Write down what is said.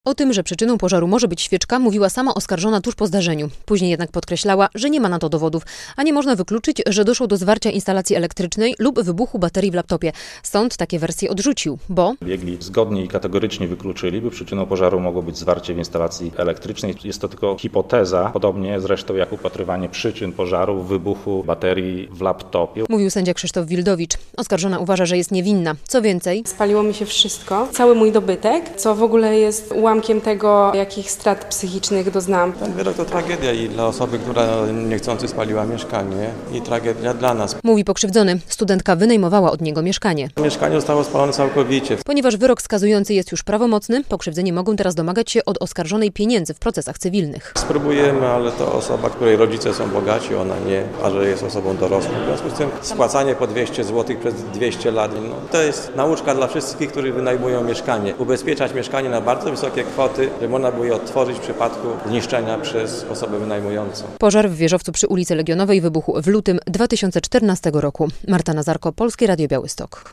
O tym, że przyczyną pożaru może być świeczka, mówiła sama oskarżona tuż po zdarzeniu. Później jednak podkreślała, że nie ma na to dowodów, a nie można wykluczyć, że doszło do zwarcia instalacji elektrycznej lub wybuchu baterii w laptopie. Sąd takie wersje odrzucił, bo biegli zgodnie i kategorycznie wykluczyli, by przyczyną pożaru mogło być zwarcie w instalacji elektrycznej. Jest to tylko hipoteza, podobnie zresztą jak upatrywanie przyczyn pożaru, wybuchu baterii w laptopie. Mówił sędzia Krzysztof Wildowicz. Oskarżona uważa, że jest niewinna. Co więcej, spaliło mi się wszystko, cały mój dobytek, co w ogóle jest ułamkiem tego, jakich strat psychicznych doznałam. Ten wyrok to tragedia i dla osoby, która niechcący spaliła mieszkanie, i tragedia dla nas. Mówi pokrzywdzony. Studentka wynajmowała od niego mieszkanie. Mieszkanie zostało spalone całkowicie. Ponieważ wyrok skazujący jest już prawomocny, pokrzywdzeni mogą teraz domagać się od oskarżonej pieniędzy w procesach cywilnych. Spróbujemy, ale to osoba, której rodzice są bogaci, ona nie, a że jest osobą dorosłą. W związku z tym spłacanie po 200 zł przez 200 lat, to jest nauczka dla wszystkich, którzy wynajmują mieszkanie. Ubezpieczać mieszkanie na bardzo wysokie kwoty, żeby można było je odtworzyć w przypadku zniszczenia przez osobę wynajmującą. Pożar w wieżowcu przy ulicy Legionowej wybuchł w lutym 2014 roku. Marta Nazarko, Polskie Radio Białystok.